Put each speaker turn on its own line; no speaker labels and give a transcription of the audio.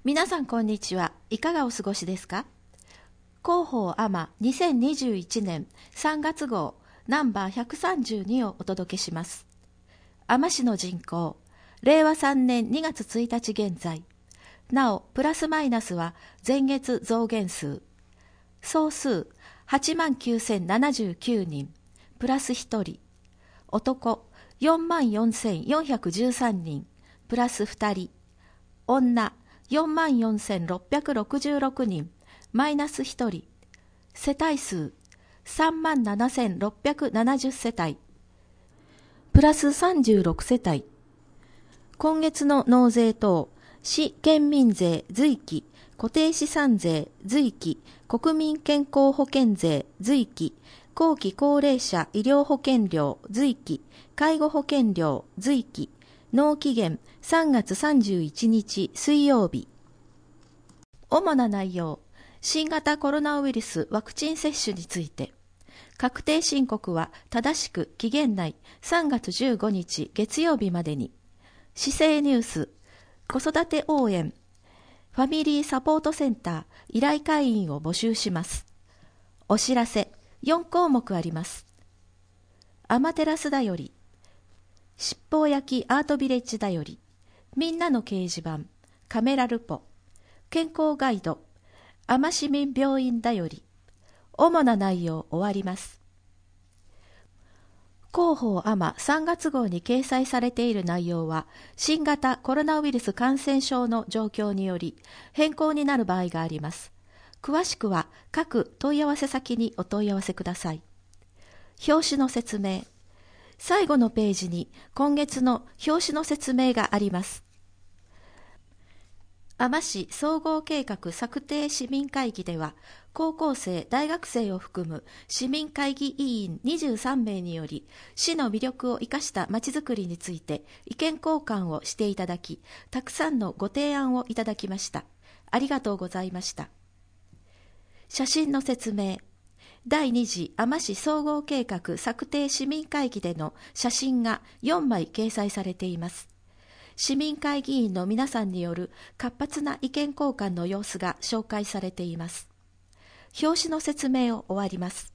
皆さんこんにちは。いかがお過ごしですか？広報アマ2021年3月号ナンバー132をお届けします。アマ市の人口、令和3年2月1日現在。なお、プラスマイナスは前月増減数。総数89,079人、プラス1人。男44,413人、プラス2人。女44,666人、マイナス1人。世帯数37,670世帯、プラス36世帯。今月の納税等、市県民税随記、固定資産税随記、国民健康保険税随記、後期高齢者医療保険料随記、介護保険料随記、納期限3月31日水曜日。主な内容、新型コロナウイルスワクチン接種について、確定申告は正しく期限内3月15日月曜日までに。市政ニュース、子育て応援、ファミリーサポートセンター依頼会員を募集します。お知らせ、4項目あります。アマテラスだより、七宝焼きアートビレッジだより、みんなの掲示板、カメラルポ、健康ガイド、アマ市民病院だより、主な内容終わります。広報アマ3月号に掲載されている内容は、新型コロナウイルス感染症の状況により変更になる場合があります。詳しくは各問い合わせ先にお問い合わせください。表紙の説明。最後のページに今月の表紙の説明があります。アマ市総合計画策定市民会議では、高校生、大学生を含む市民会議委員23名により、市の魅力を生かしたまちづくりについて意見交換をしていただき、たくさんのご提案をいただきました。ありがとうございました。写真の説明。第2次アマ市総合計画策定市民会議での写真が4枚掲載されています。市民会議員の皆さんによる活発な意見交換の様子が紹介されています。表紙の説明を終わります。